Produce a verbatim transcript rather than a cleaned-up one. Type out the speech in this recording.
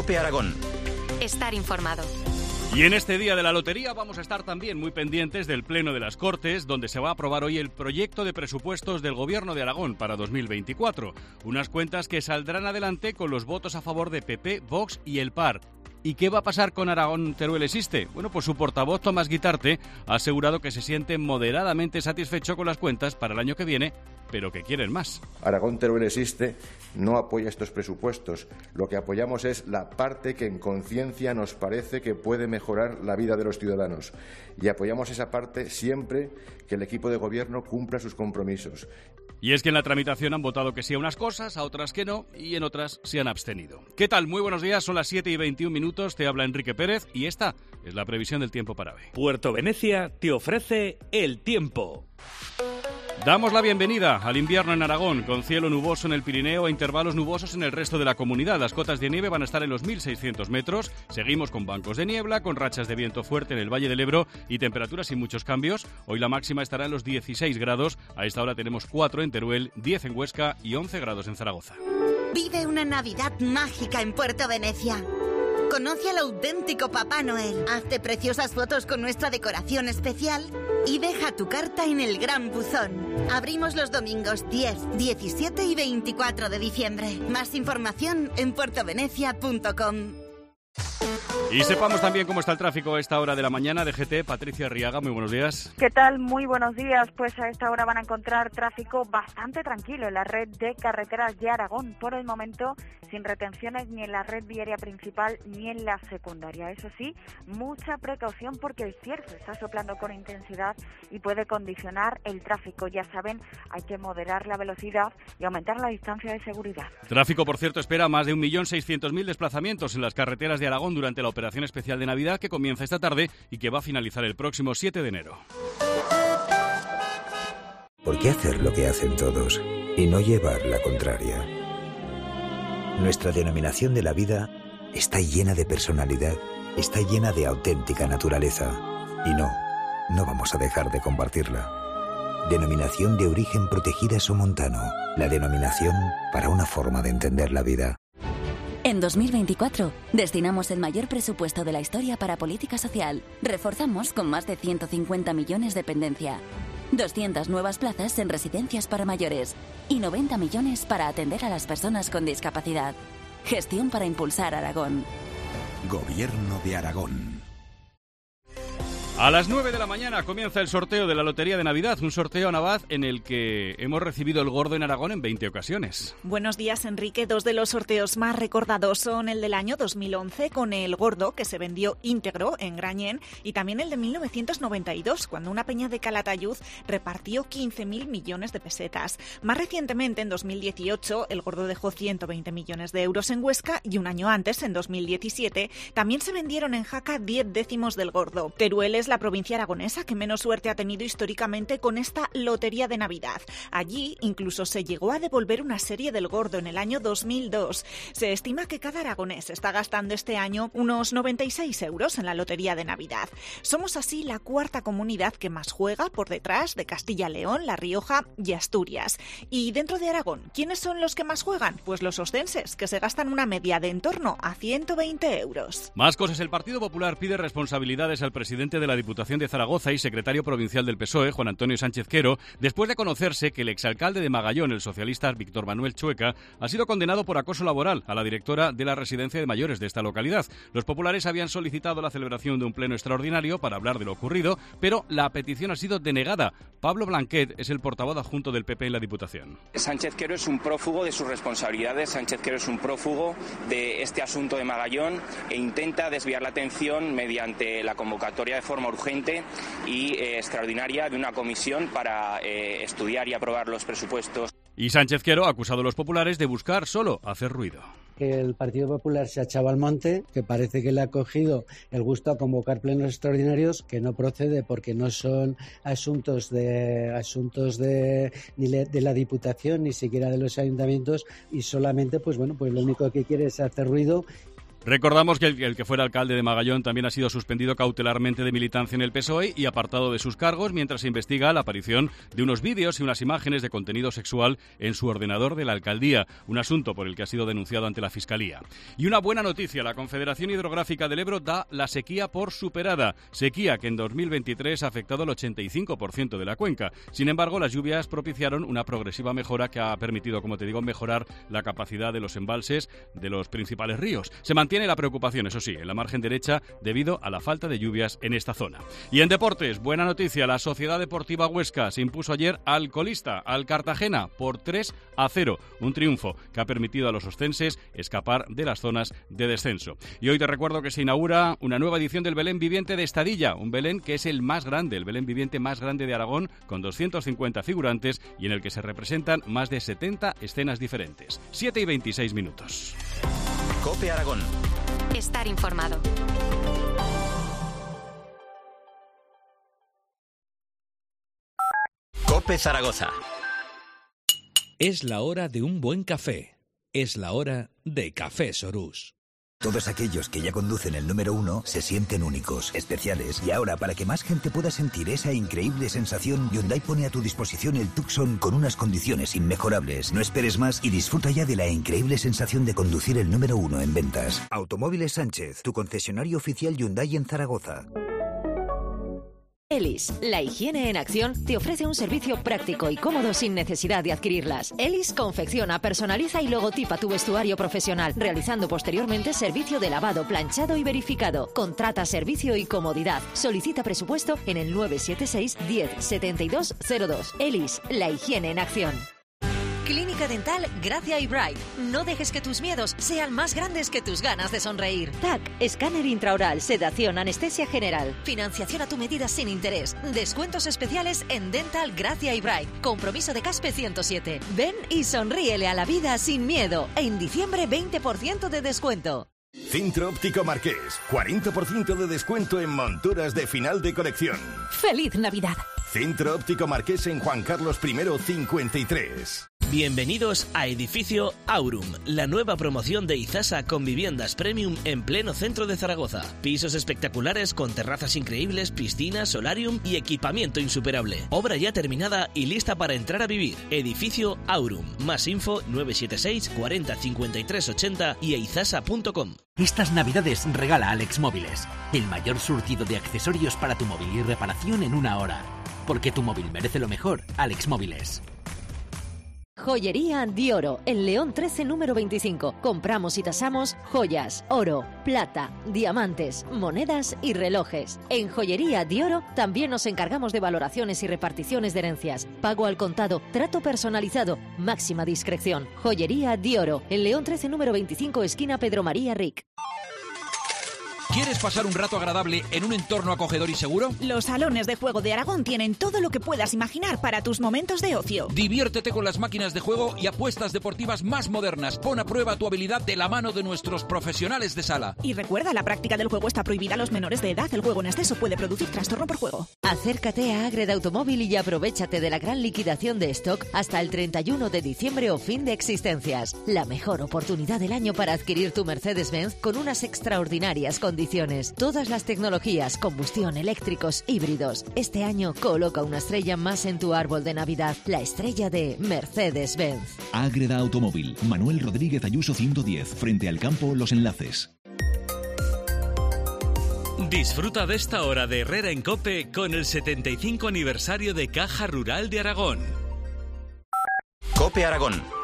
COPE Aragón. Estar informado. Y en este día de la lotería vamos a estar también muy pendientes del Pleno de las Cortes, donde se va a aprobar hoy el proyecto de presupuestos del Gobierno de Aragón para dos mil veinticuatro. Unas cuentas que saldrán adelante con los votos a favor de P P, Vox y el P A R. ¿Y qué va a pasar con Aragón Teruel Existe? Bueno, pues su portavoz Tomás Guitarte ha asegurado que se siente moderadamente satisfecho con las cuentas para el año que viene, pero que quieren más. Aragón Teruel Existe no apoya estos presupuestos. Lo que apoyamos es la parte que en conciencia nos parece que puede mejorar la vida de los ciudadanos. Y apoyamos esa parte siempre que el equipo de gobierno cumpla sus compromisos. Y es que en la tramitación han votado que sí a unas cosas, a otras que no, y en otras se han abstenido. ¿Qué tal? Muy buenos días, son las siete y veintiún minutos, te habla Enrique Pérez y esta es la previsión del tiempo para hoy. Puerto Venecia te ofrece el tiempo. Damos la bienvenida al invierno en Aragón, con cielo nuboso en el Pirineo e intervalos nubosos en el resto de la comunidad. Las cotas de nieve van a estar en los mil seiscientos metros. Seguimos con bancos de niebla, con rachas de viento fuerte en el Valle del Ebro y temperaturas sin muchos cambios. Hoy la máxima estará en los dieciséis grados. A esta hora tenemos cuatro en Teruel, diez en Huesca y once grados en Zaragoza. Vive una Navidad mágica en Puerto Venecia. Conoce al auténtico Papá Noel. Hazte preciosas fotos con nuestra decoración especial y deja tu carta en el Gran Buzón. Abrimos los domingos diez, diecisiete y veinticuatro de diciembre. Más información en puerto venecia punto com. Y sepamos también cómo está el tráfico a esta hora de la mañana. D G T, Patricia Arriaga, muy buenos días. ¿Qué tal? Muy buenos días. Pues a esta hora van a encontrar tráfico bastante tranquilo en la red de carreteras de Aragón. Por el momento, sin retenciones ni en la red viaria principal ni en la secundaria. Eso sí, mucha precaución porque el cierzo está soplando con intensidad y puede condicionar el tráfico. Ya saben, hay que moderar la velocidad y aumentar la distancia de seguridad. Tráfico, por cierto, espera más de un millón seiscientos mil desplazamientos en las carreteras de Aragón durante la operación especial de Navidad que comienza esta tarde y que va a finalizar el próximo siete de enero. ¿Por qué hacer lo que hacen todos y no llevar la contraria? Nuestra denominación de la vida está llena de personalidad, está llena de auténtica naturaleza. Y no, no vamos a dejar de compartirla. Denominación de origen protegida Somontano, la denominación para una forma de entender la vida. En dos mil veinticuatro destinamos el mayor presupuesto de la historia para política social. Reforzamos con más de ciento cincuenta millones de dependencia, doscientas nuevas plazas en residencias para mayores y noventa millones para atender a las personas con discapacidad. Gestión para impulsar Aragón. Gobierno de Aragón. A las nueve de la mañana comienza el sorteo de la Lotería de Navidad, un sorteo Navaz en el que hemos recibido el gordo en Aragón en veinte ocasiones. Buenos días, Enrique. Dos de los sorteos más recordados son el del año dos mil once con el gordo, que se vendió íntegro en Grañén, y también el de mil novecientos noventa y dos, cuando una peña de Calatayud repartió quince mil millones de pesetas. Más recientemente, en dos mil dieciocho, el gordo dejó ciento veinte millones de euros en Huesca y un año antes, en dos mil diecisiete, también se vendieron en Jaca diez décimos del gordo. Teruel es la provincia aragonesa que menos suerte ha tenido históricamente con esta lotería de Navidad. Allí incluso se llegó a devolver una serie del gordo en el año dos mil dos. Se estima que cada aragonés está gastando este año unos noventa y seis euros en la lotería de Navidad. Somos así la cuarta comunidad que más juega, por detrás de Castilla-León, La Rioja y Asturias. Y dentro de Aragón, ¿quiénes son los que más juegan? Pues los ostenses, que se gastan una media de en torno a ciento veinte euros. Más cosas. El Partido Popular pide responsabilidades al presidente de la Diputación de Zaragoza y secretario provincial del P S O E, Juan Antonio Sánchez Quero, después de conocerse que el exalcalde de Magallón, el socialista Víctor Manuel Chueca, ha sido condenado por acoso laboral a la directora de la residencia de mayores de esta localidad. Los populares habían solicitado la celebración de un pleno extraordinario para hablar de lo ocurrido, pero la petición ha sido denegada. Pablo Blanquet es el portavoz adjunto del P P en la Diputación. Sánchez Quero es un prófugo de sus responsabilidades, Sánchez Quero es un prófugo de este asunto de Magallón e intenta desviar la atención mediante la convocatoria de forma urgente y eh, extraordinaria de una comisión para eh, estudiar y aprobar los presupuestos. Y Sánchez Quero ha acusado a los populares de buscar solo hacer ruido. Que el Partido Popular se ha echado al monte, que parece que le ha cogido el gusto a convocar plenos extraordinarios, que no procede porque no son asuntos de asuntos de ni de la Diputación ni siquiera de los ayuntamientos, y solamente pues bueno pues lo único que quiere es hacer ruido Recordamos que el, el que fuera alcalde de Magallón también ha sido suspendido cautelarmente de militancia en el P S O E y apartado de sus cargos mientras se investiga la aparición de unos vídeos y unas imágenes de contenido sexual en su ordenador de la alcaldía, un asunto por el que ha sido denunciado ante la Fiscalía. Y una buena noticia, la Confederación Hidrográfica del Ebro da la sequía por superada, sequía que en dos mil veintitrés ha afectado al ochenta y cinco por ciento de la cuenca. Sin embargo, las lluvias propiciaron una progresiva mejora que ha permitido, como te digo, mejorar la capacidad de los embalses de los principales ríos. Se Tiene la preocupación, eso sí, en la margen derecha debido a la falta de lluvias en esta zona. Y en deportes, buena noticia, la Sociedad Deportiva Huesca se impuso ayer al colista, al Cartagena, por tres a cero. Un triunfo que ha permitido a los oscenses escapar de las zonas de descenso. Y hoy te recuerdo que se inaugura una nueva edición del Belén Viviente de Estadilla, un Belén que es el más grande, el Belén Viviente más grande de Aragón, con doscientos cincuenta figurantes y en el que se representan más de setenta escenas diferentes. siete y veintiséis minutos. COPE Aragón. Estar informado. COPE Zaragoza. Es la hora de un buen café. Es la hora de Café Sorús. Todos aquellos que ya conducen el número uno se sienten únicos, especiales. Y ahora, para que más gente pueda sentir esa increíble sensación, Hyundai pone a tu disposición el Tucson con unas condiciones inmejorables. No esperes más y disfruta ya de la increíble sensación de conducir el número uno en ventas. Automóviles Sánchez, tu concesionario oficial Hyundai en Zaragoza. Elis, la higiene en acción, te ofrece un servicio práctico y cómodo sin necesidad de adquirirlas. Elis confecciona, personaliza y logotipa tu vestuario profesional, realizando posteriormente servicio de lavado, planchado y verificado. Contrata servicio y comodidad. Solicita presupuesto en el nueve siete seis, diez, setenta y dos cero dos. Elis, la higiene en acción. Clínica Dental Gracia y Bright. No dejes que tus miedos sean más grandes que tus ganas de sonreír. T A C, escáner intraoral, sedación, anestesia general. Financiación a tu medida sin interés. Descuentos especiales en Dental Gracia y Bright. Compromiso de Caspe ciento siete. Ven y sonríele a la vida sin miedo. En diciembre veinte por ciento de descuento. Centro Óptico Marqués. cuarenta por ciento de descuento en monturas de final de colección. ¡Feliz Navidad! Centro Óptico Marqués en Juan Carlos primero cincuenta y tres. Bienvenidos a Edificio Aurum, la nueva promoción de Izasa con viviendas premium en pleno centro de Zaragoza. Pisos espectaculares con terrazas increíbles, piscina, solarium y equipamiento insuperable. Obra ya terminada y lista para entrar a vivir. Edificio Aurum. Más info nueve siete seis, cuarenta, cincuenta y tres, ochenta y eizasa punto com. Estas navidades regala Alex Móviles, el mayor surtido de accesorios para tu móvil y reparación en una hora. Porque tu móvil merece lo mejor, Alex Móviles. Joyería Dioro, en León trece número veinticinco. Compramos y tasamos joyas, oro, plata, diamantes, monedas y relojes. En Joyería Dioro también nos encargamos de valoraciones y reparticiones de herencias. Pago al contado, trato personalizado, máxima discreción. Joyería Dioro, en León trece número veinticinco, esquina Pedro María Ric. ¿Quieres pasar un rato agradable en un entorno acogedor y seguro? Los salones de juego de Aragón tienen todo lo que puedas imaginar para tus momentos de ocio. Diviértete con las máquinas de juego y apuestas deportivas más modernas. Pon a prueba tu habilidad de la mano de nuestros profesionales de sala. Y recuerda, la práctica del juego está prohibida a los menores de edad. El juego en exceso puede producir trastorno por juego. Acércate a Agreda Automóvil y aprovechate de la gran liquidación de stock hasta el treinta y uno de diciembre o fin de existencias. La mejor oportunidad del año para adquirir tu Mercedes-Benz con unas extraordinarias condiciones. Todas las tecnologías, combustión, eléctricos, híbridos. Este año coloca una estrella más en tu árbol de Navidad. La estrella de Mercedes-Benz. Ágreda Automóvil. Manuel Rodríguez Ayuso ciento diez. Frente al campo Los Enlaces. Disfruta de esta hora de Herrera en COPE con el setenta y cinco aniversario de Caja Rural de Aragón. COPE Aragón.